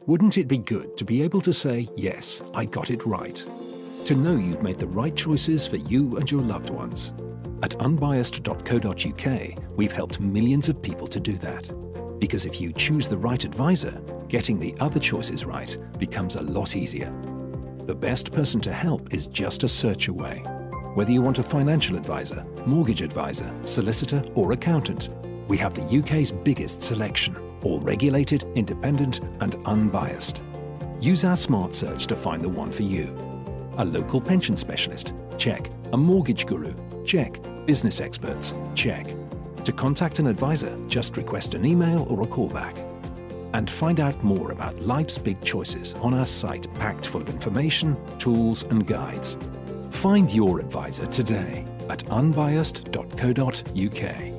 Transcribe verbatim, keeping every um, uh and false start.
Wouldn't it be good to be able to say, yes, I got it right? To know you've made the right choices for you and your loved ones. At unbiased dot co dot U K, we've helped millions of people to do that. Because if you choose the right advisor, getting the other choices right becomes a lot easier. The best person to help is just a search away. Whether you want a financial advisor, mortgage advisor, solicitor, or accountant, we have the U K's biggest selection, all regulated, independent, and unbiased. Use our smart search to find the one for you. A local pension specialist? Check. A mortgage guru? Check. Business experts? Check. To contact an advisor, just request an email or a callback. And find out more about life's big choices on our site packed full of information, tools, and guides. Find your advisor today at unbiased dot co dot U K.